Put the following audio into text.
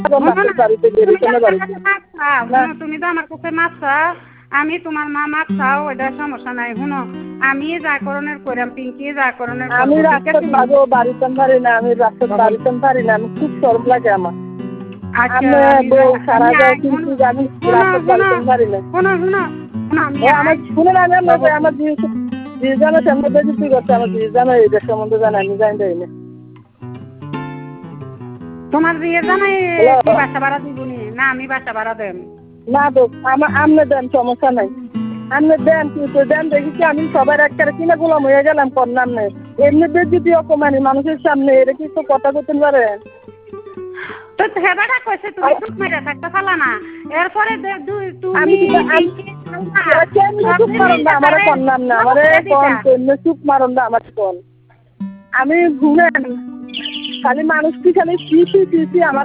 বাড়িতে বেরিয়ে বাড়িতে তুমি তো আমার কাছে মাছ চাও, আমি তোমার মা মাছ চাও, ওইটা সমস্যা নাই। শুনো, আমি যা করণের করাম, পিঙ্কি যা করণের আমি রাস্তা পাবো বাড়িতে পারি না, আমি রাস্তা বাড়িতে পারি না, আমি খুব শরম লাগে আমার। সারা যায় কিন্তু আমি রাস্তা বাড়িতে পারি না। আমার শুনে আমার জিজানো সামনে বেশি করছে, আমার জিজানো এইটার সম্বন্ধে জানা আমি জানি না। তোমার বিয়ে জানাই বাসা ভাড়া দিবনি না, আমি বাসা ভাড়া দেন না তো আমার আমনে দেন, সমস্যা নাই, আমনে দেন কিন্তু দেন দেখি আমি সবার একটা কিনা গোলাম হয়ে গেলাম করলাম না। এমনিতে যদি অপমানি মানুষের সামনে এটা কি তো কথা বলতে পারেন? তো হেবাটা কইছে তুমি চুপ মেরে থাকতে পারলা না, এরপরে আমি চুপ মারন না আমার করলাম না, আমারে চুপ মারন না আমার কল। আমি ঘুরে খালি মানুষ কি খালি আমার